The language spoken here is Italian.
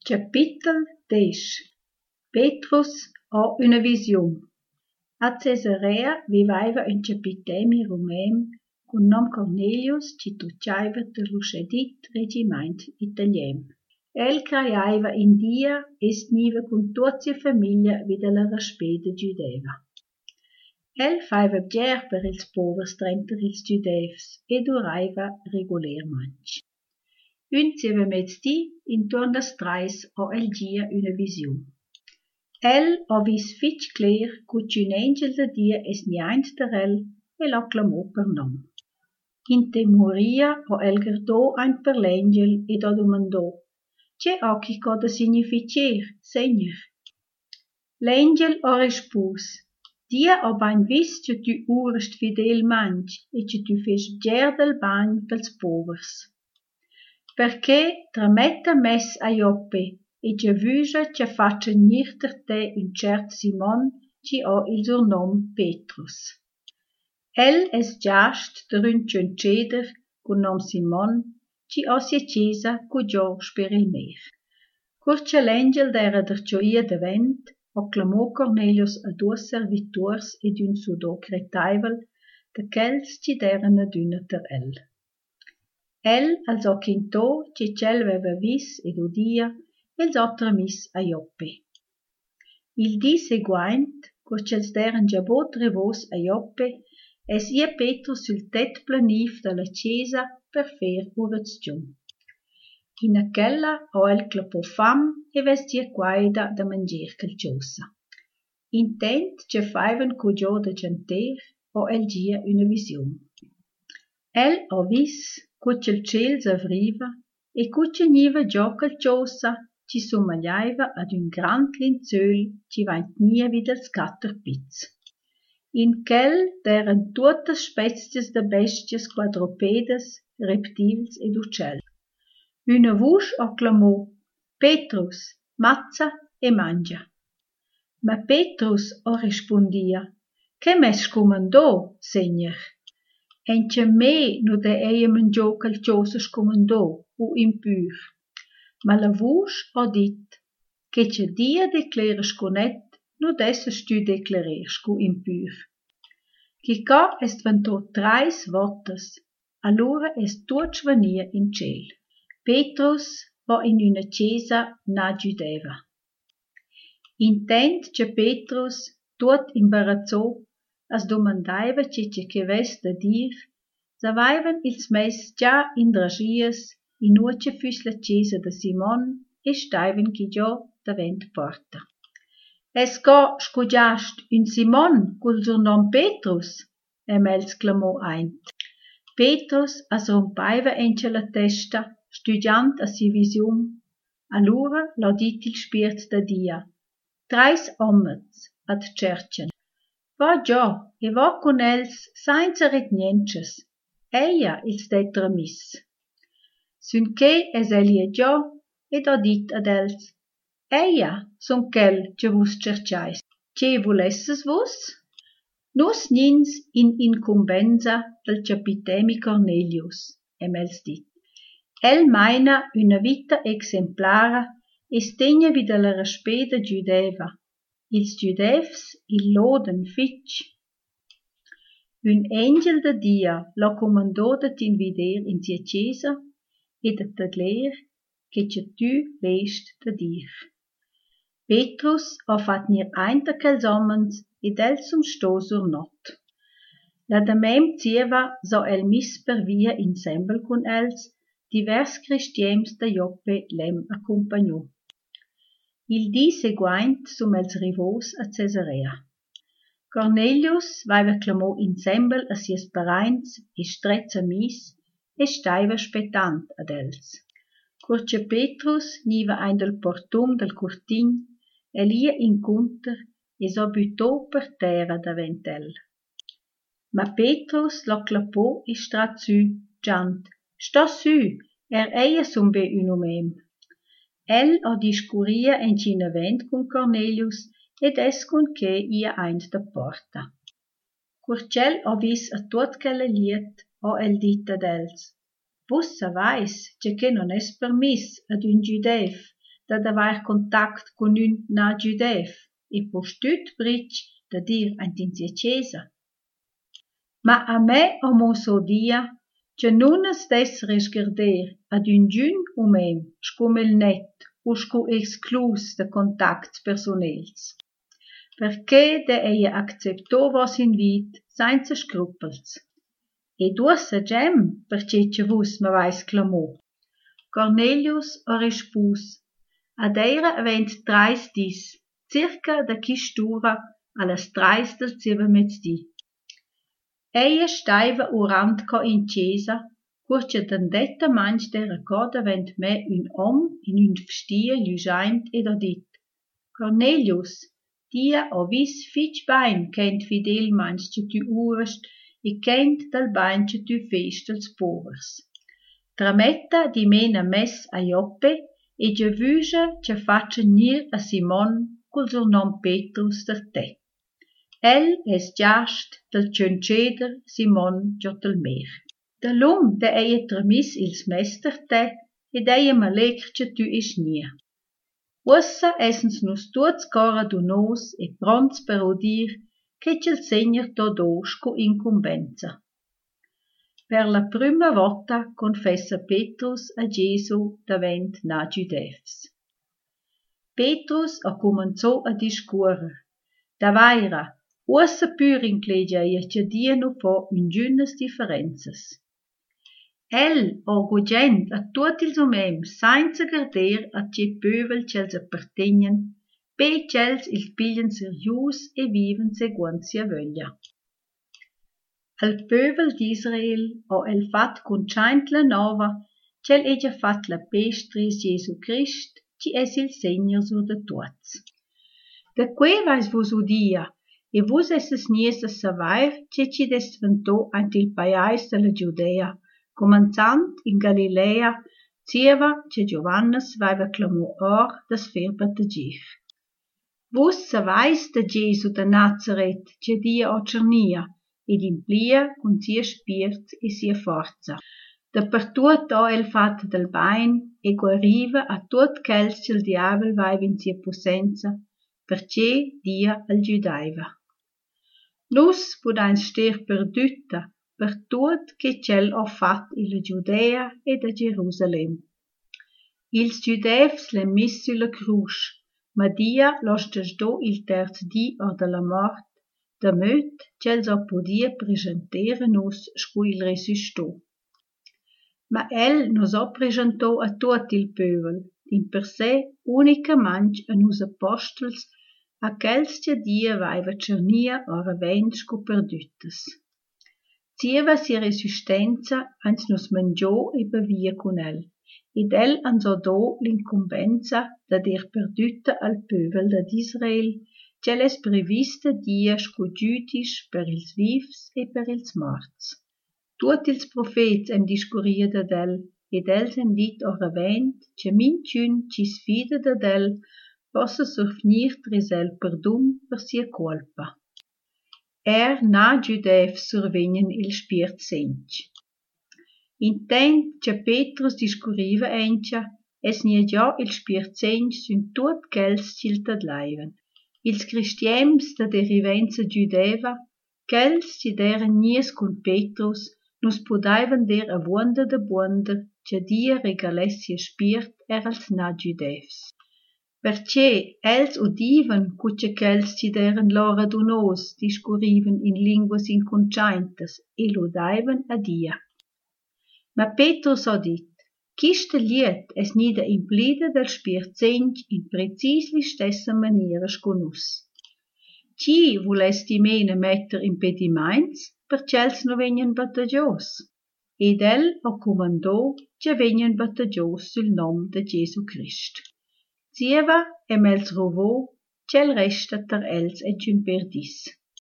Chapitel 10. Petrus ha una visione. A Cesarea viveva un capitemi rumem con nom Cornelius ci tucciaiva dello scedit regiment italien. El craiaiva in dia e sniva con tutta la famiglia vida la raspeda giudeva. El faiva bger per ils povers trenter ils giudevs e duraiva regularmente. Un sieva mezz'dì, intorno das trais, ha el gia una visione. El ha vis fitch cler cuc un angel da dia es niaint der el e la clamò per nom. In temoria ha el gardò aint per l'angel ed ha domandò: «Che ha chi coda significer, Seigneur?» L'angel ha rispus: «Dia ha bain vis che tu urest fidel manch e che tu fes bger del bagn pels povers. Perché trametta mess a Joppe e che vuja che faccia nirter te un cert Simon ci ha il surnom Petrus. El es giast der un ceder con nom Simon ci ha sia chiesa cugiò sper il mer. Curce l'angel d'era der gioia de vent ha clamò Cornelius a due servitors ed un sudò cretaivel de chels ci d'eran adüna ter el. El als ha chintò che cel veva vis ed udia els ha tramis a Joppe. Il dì seguaint, curcels d'eran già bot revos a Joppe, es ia Petrus sul tet planiv dalla chiesa per fer orazion. In aquella ha el clapò fam e vestia quaida da mangier calciosa. Intent che faivan cugiò da gianter, ha el gia una visione. El ha vis cuc il ciel s'avriva e cuc gniva giò calciosa ci somagliaiva ad un grand linzöl ci vaint nia vid els caterpizz. In quel d'eran tuotas spezies de bestias quadrupedes, reptils ed uccel. Una vusch acclamò: «Petrus, mazza e mangia». Ma Petrus ha rispondia: «Che mes scomandò, Seigneur? Ence me no de eia mangiò calciosa scomandò, o impur». Ma la vusch ha dit: «Che ce dia declera sconet, no desses tu declarer sco impur». Chica est ventò trais votas, allora est tuot svania in ciel. Petrus va in una chiesa na giudeva. Intent che Petrus, tuot imbarazzò, as domandaiva che ves da dir, s'avaivan ils mes già in dragias, in nuce füs la chiesa da Simon, e staivan chi già davent porta. «Es ga scugiast un Simon col surnom Petrus?» els clamò aint. Petrus as rompaiva ence la testa, studiant a si visiun. Allora l'ha dit il spirit da dia: «Trais omens ad cercen. Va già e va con els senza retniences. Eia ils det remis». Sunché es elia già ed ha dit ad els: «Eia, son quel che vos cerciais. Che volesses vos?» «Nus nins in incumbenza del capitemi Cornelius», els dit. «El maina una vita exemplara e stegna vida la raspeda giudeva. Ils giudevs il loden fitch. Un angel da dia la comandò da t'invider in sia chiesa e da t'adler che tu vest da dir». Petrus ha fat nir eint a ch'els omens ed el sum sto sur not. La damem zieva sa el mis per via insembel con els, divers cristiems da Joppe lem accompagnò. Il dì seguaint sum els rivos a Cesarea. Cornelius vaiva clamò insembel a sies paraints e strezza mis e staiva spettant ad els. Curce Petrus niva ein del portum del curtign, elia incunter e so buttò per terra davent el. Ma Petrus la clapò e strat sü, giant: «Sta sü, eia son be un omem». El ha discuria en cinavent con Cornelius ed es con che ia eint da porta. Curcel ha vis a tuot quella liet, ha el dit ad els: «Vos savais che non es permis ad un giudev da aver contact con un na giudev e postut bric da dir antinzia chiesa. Ma a me o mo so dia che non es des resgarder ad un giun umem scum il net o sco exclus de contacts personels. Perché de eia acceptò vos invit senza scrupels. E duossa gem perché che vus me vais clamò. Cornelius o rispus, ad eira avent 3 dis, circa da chistura allas 3 del 7 mezzdi. Eia staiva urant co in chiesa, curce d'andetta manch dera coda vent me un om in un vestia lusaint ed ha dit, Cornelius, dia ho vis fitch bain kent fidel manch che tu urest e kent dal bain che tu fest als povers. Trametta di mena mes a Joppe e già vuja che faccia nir a Simon col surnom Petrus der te. El es giast del ceder Simon Giotelmer. Da lum de eie tramis ils mester te ed eie malek che tu is nia. Ussa essens nus tuots cora du nos e pronts per udir che c'el segner todo sco incumbenza. Per la prima volta confessa Petrus a Gesù davent na giudevs. Petrus ha començò a discuorer, da vaira, ussa pur inclegia che diano fo un giunas differenzas. El orgugent a tuot ils umems senza garder a che pövel c'els appartegnen, pe c'els ils piglian serius e viven seguant sia vöglia. Al pövel d'Israel o el fat conchaint la nova, c'el egia fat la pestris Jesu Christ, ci es il segner sur de tuots. Da quei vais vos udia, e vos esses nies a savair, che ci desventò ant il paiais de la Giudea, començant in Galilea, zieva che Giovannes vaiva clamò or das fer battagir. Vos savais de Jesu de Nazareth, che dia o cernia, ed implia con sia spirt e sia forza. Dapertut o el fat del bain e guariva a tuot chels c'el diavel vaiva in sia possenza, perché dia al giudaiva. Nus pudain ster perdutta per tuot che c'el ho fat in la Giudea ed a Gerusalem. Ils giudevs l'hem mis sulla crusc, ma dia l'ostes do il terz di or de la mort, da möt c'els ho podia presentera nus sco il resistò. Ma el nos ho presentò a tuot il pövel, in per sé unica manch a nus apostels, a chels che dia vaiva cernia ora vent sco perdüttes. Zieva sia resistenza ans nus mangiò e bevia con el, ed el ans ho do l'incumbenza da dir perdütta al pövel d'ad Israel, c'el es prevista dia sco giudisch per ils vivs e per ils morts. Tuot ils profets hem discuria dad el, ed els hem dit ora vent, che minchün cis fida dad el, possa survnir tris el perdun per sia colpa. Na giudev survegnen il spirt sench. Intent che Petrus discuriva encia, es nia già il spirt sench sun tuot chels ciltad laiven. Ils cristiems da derivenza giudeva, chels ci deren nies con Petrus, nus podaivan der a vuonder de buonder, che dia regalessia spirt als na giudevs. Perché els udivan cucce chels ci deren lora dunos discuriven in linguas inconchaintas e lodaivan a dia. Ma Petrus ha dit, chiste liet es nida implida del spirt sench in precisli stessa maniera sco nus. Ci vulesti mena metter impedimaints per chels no vegnan battagios? Ed el ha comandò che vegnan battagios sul nom de Jesu Christ. Zieva em els rovò, c'el resta ter els et un perdis.